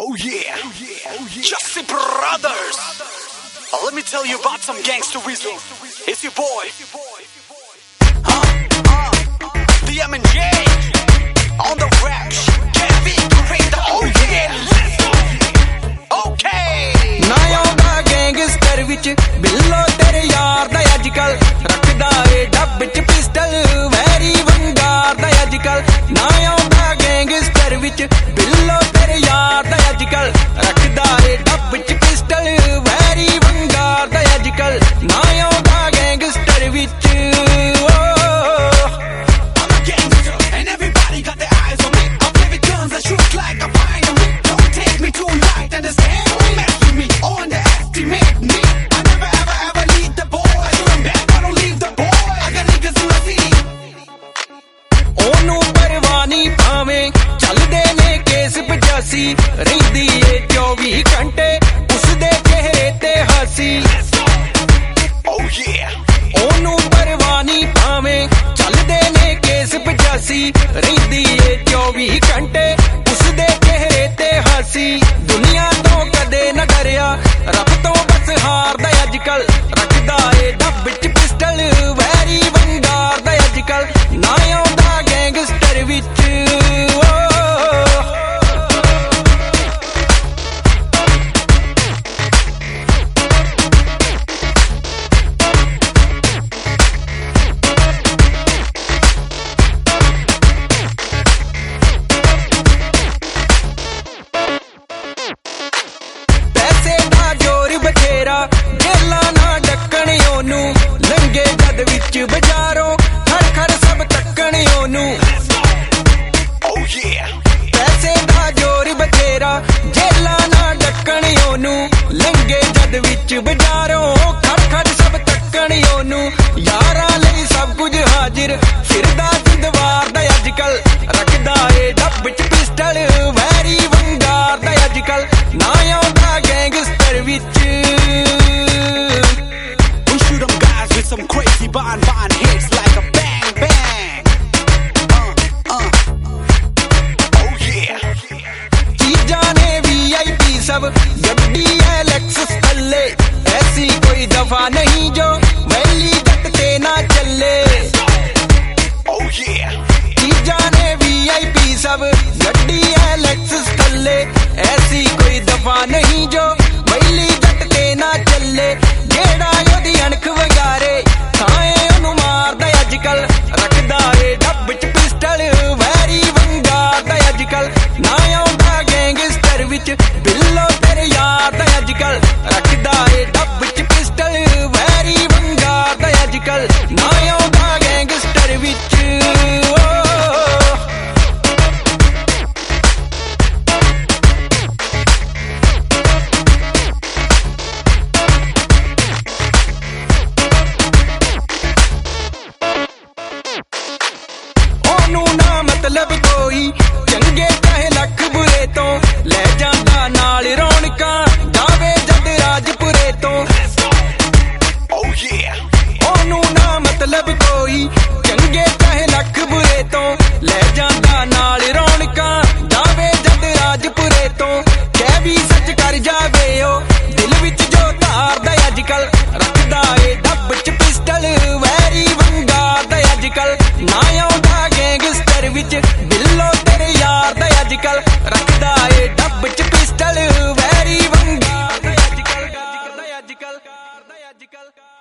Oh yeah, Jussie Brothers. Let me tell you about some gangsterism. It's your boy, the M&J on the rap. Kevin Creator. Oh yeah, let's go. Okay. ना आउंदा gangster विच बिल्लो तेरे यार दा अजकल रखदा ए डब च पिस्टल वैरी वंगार दा अजकल ना आउंदा गैंगस्टर विच बिल्लो तेरे यार दा अजकल रखदा ए डब च पिस्टल वैरी वंगार दा अजकल ना आउंदा गैंगस्टर विच रहिंदी ए 24 घंटे उसदे चेहरे ते हसी ओनू परवानी भावें चलदे ने केस 85 रहिंदी ए 24 घंटे उसदे चेहरे ते हसी दुनिया तो कदे न डरिया रब तो बस हारदा अजकल रखदा ए डब च पिस्टल वैरी वंगार दा अजकल ना आउंदा गैंगस्टर विच जेला ना डकण ओनू लंगे जद विच बाजारों खड़ खड़ सब तकण ओनू पैसे दा जोर बथेरा जेला ना डकण ओनू लंगे जद विच बाजारों खड़ खड़ सब तकण ओनू यारा लई सब कुछ हाजिर फिरदा जिंदवार दा अजकल रखदा ए डब च पिस्टल वैरी वंगार दा अजकल ना आउंदा गैंगस्टर विच some crazy bond hits like a bang bang. Oh yeah. चीज़ां ने VIP सब गड्डी है Lexus तल्ले ऐसी कोई दफा नहीं जो वैली जट ते ना चले Oh yeah. चीज़ां ने VIP सब गड्डी है Lexus तल्ले ऐसी कोई दफा नहीं जो वैली जट ते ना चले जेड़ा योदी अणख वंगारे थाए ओनू मारदा अजकल रखदा ए डब च पिस्टल वैरी वंगार दा अजकल ना आउंदा गैंगस्टर विच बिल्लो तेरे यार दा अजकल रखदा ए डब च पिस्टल वैरी वंगार दा अजकल ना आउंदा गैंगस्टर विच मतलब कोई चंगे चाहे लख बुरे तो ले जांदा नाल रौनकां गावे जद राजपुरे तो ओनू ना मतलब कोई चंगे चाहे लख बुरे तो ले जांदा नाल रौनकां गावे जद राजपुरे तो कह भी सच कर जावे ओ दिल विच जो धारदा अजकल रखदा ए डब च पिस्टल वैरी वंगार दा अजकल ना आउंदा गैंगस्टर विच बिल्लो तेरे यार दा अजकल रखदा ए डब च पिस्टल वैरी वंगार दा अजकल